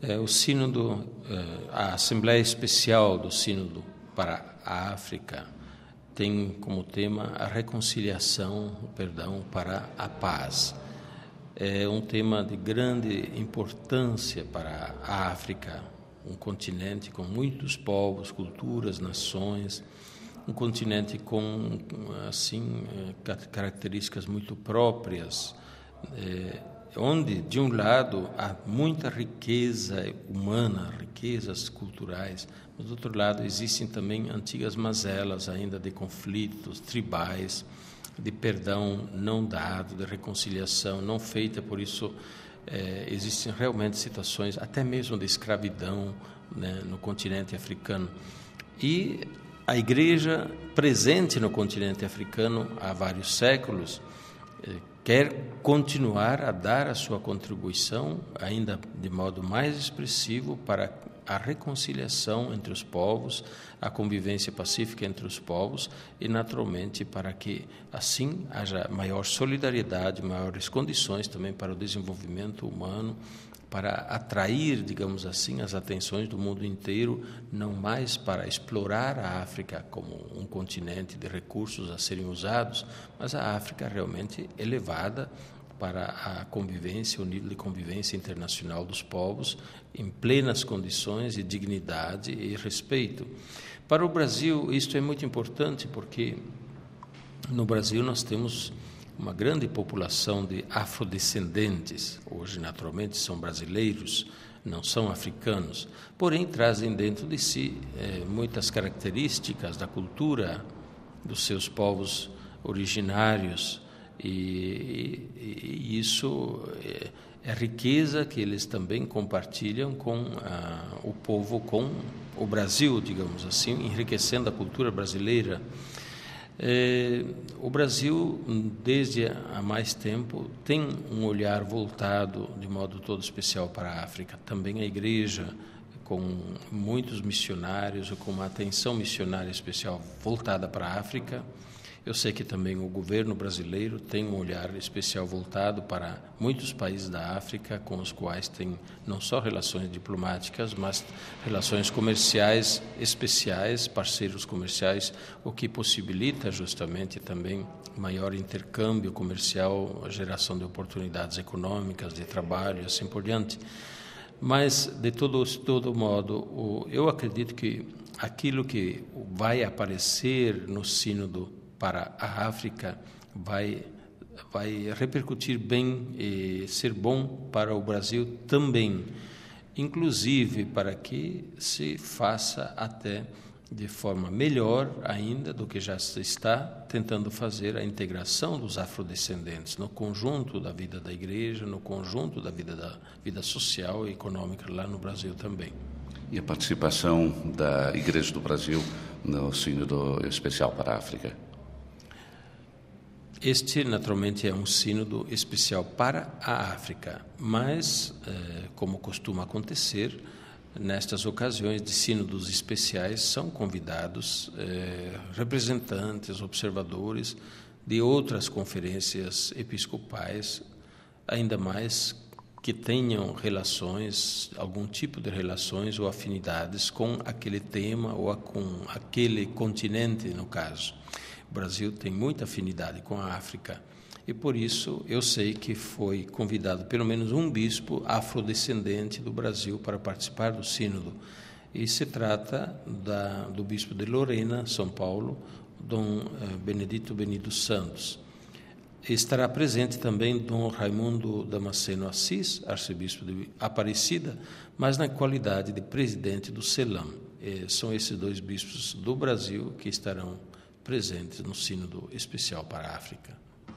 O Sínodo, a Assembleia Especial do Sínodo para a África tem como tema a reconciliação, o perdão para a paz. É um tema de grande importância para a África, um continente com muitos povos, culturas, nações, um continente com características muito próprias, onde, de um lado, há muita riqueza humana, riquezas culturais, mas, do outro lado, existem também antigas mazelas ainda de conflitos tribais, de perdão não dado, de reconciliação não feita. Por isso, existem realmente situações, até mesmo de escravidão, né, no continente africano. E a Igreja, presente no continente africano há vários séculos, quer continuar a dar a sua contribuição, ainda de modo mais expressivo, para a reconciliação entre os povos, a convivência pacífica entre os povos e, naturalmente, para que, assim, haja maior solidariedade, maiores condições também para o desenvolvimento humano, para atrair, digamos assim, as atenções do mundo inteiro, não mais para explorar a África como um continente de recursos a serem usados, mas a África realmente elevada para a convivência, o nível de convivência internacional dos povos, em plenas condições de dignidade e respeito. Para o Brasil, isto é muito importante, porque no Brasil nós temos uma grande população de afrodescendentes. Hoje, naturalmente, são brasileiros, não são africanos, porém trazem dentro de si muitas características da cultura dos seus povos originários, e isso é riqueza que eles também compartilham com o povo, com o Brasil, digamos assim, enriquecendo a cultura brasileira. O Brasil, desde há mais tempo, tem um olhar voltado de modo todo especial para a África. Também a Igreja, com muitos missionários, com uma atenção missionária especial voltada para a África. Eu sei que também o governo brasileiro tem um olhar especial voltado para muitos países da África, com os quais tem não só relações diplomáticas, mas relações comerciais especiais, parceiros comerciais, o que possibilita justamente também maior intercâmbio comercial, a geração de oportunidades econômicas, de trabalho e assim por diante. Mas, de todo modo, eu acredito que aquilo que vai aparecer no Sínodo para a África vai repercutir bem e ser bom para o Brasil também, inclusive para que se faça até de forma melhor ainda do que já se está tentando fazer a integração dos afrodescendentes no conjunto da vida da Igreja, no conjunto da vida social e econômica lá no Brasil também. E a participação da Igreja do Brasil no Sínodo Especial para a África? Este, naturalmente, é um sínodo especial para a África, mas, como costuma acontecer, nestas ocasiões de sínodos especiais são convidados representantes, observadores de outras conferências episcopais, ainda mais que tenham relações, algum tipo de relações ou afinidades com aquele tema ou com aquele continente, no caso. O Brasil tem muita afinidade com a África e, por isso, eu sei que foi convidado pelo menos um bispo afrodescendente do Brasil para participar do sínodo. E se trata do bispo de Lorena, São Paulo, Dom Benedito Benito Santos. Estará presente também Dom Raimundo Damasceno Assis, arcebispo de Aparecida, mas na qualidade de presidente do CELAM. São esses dois bispos do Brasil que estarão presentes no Sínodo Especial para a África.